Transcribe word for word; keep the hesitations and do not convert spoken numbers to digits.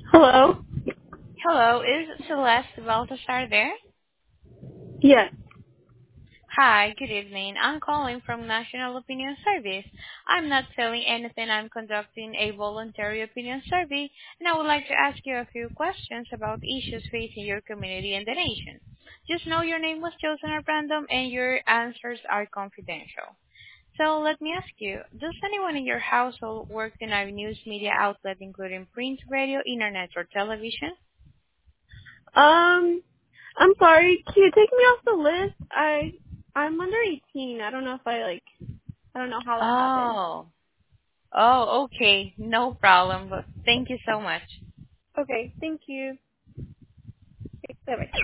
Hello? Hello, is Celeste Baltasar there? Yes. Hi, good evening. I'm calling from National Opinion Service. I'm not selling anything. I'm conducting a voluntary opinion survey, and I would like to ask you a few questions about issues facing your community and the nation. Just know your name was chosen at random and your answers are confidential. So let me ask you, does anyone in your household work in a news media outlet including print, radio, internet, or television? Um, I'm sorry. Can you take me off the list? I I'm under eighteen. I don't know if I like. I don't know how that happened. Oh. Oh, okay. No problem. But thank you so much. Okay. Thank you. Okay, bye.